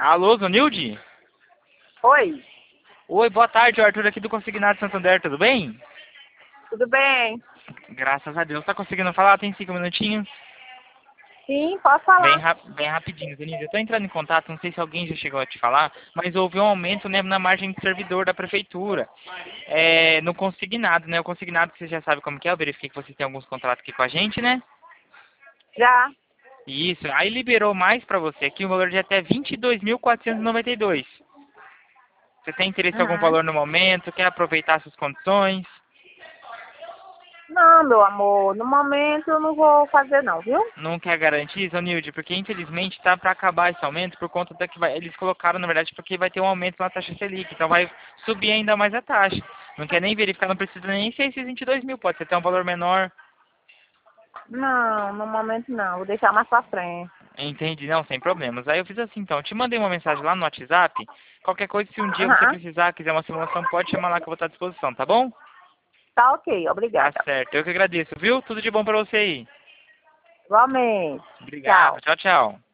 Alô, Zonilde? Oi, Oi, boa tarde, o Arthur aqui do Consignado Santander, tudo bem? tudo bem? Graças a Deus. Tá conseguindo falar? Tem 5 minutinhos? Sim, posso falar. Bem rapidinho, Zonilde. Eu tô entrando em contato, não sei se alguém já chegou a te falar, mas houve um aumento, né, na margem de servidor da prefeitura. No consignado, né? O consignado que você já sabe como que é, eu verifiquei que vocês têm alguns contratos aqui com a gente, né? Já. Isso, aí liberou mais pra você aqui, um valor de até 22.492. Você tem interesse em algum Uhum. valor no momento? Quer aproveitar essas condições? Não, meu amor, no momento eu não vou fazer não, viu? Não quer garantir, Zonilde? Porque infelizmente tá para acabar esse aumento por conta da que eles colocaram, na verdade, porque vai ter um aumento na taxa Selic, então vai subir ainda mais a taxa. Não quer nem verificar, não precisa nem ser esses 22 mil, pode ser até um valor menor. Não, no momento não, vou deixar mais pra frente. Entendi, não, sem problemas. Aí eu fiz assim, então, eu te mandei uma mensagem lá no WhatsApp. Qualquer coisa, se um dia você Aham. precisar, quiser uma simulação, pode chamar lá que eu vou estar à disposição, tá bom? Tá ok, Tá obrigada. certo, eu que agradeço, viu? Tudo de bom pra você aí. Igualmente. Obrigado, Tchau. tchau, tchau.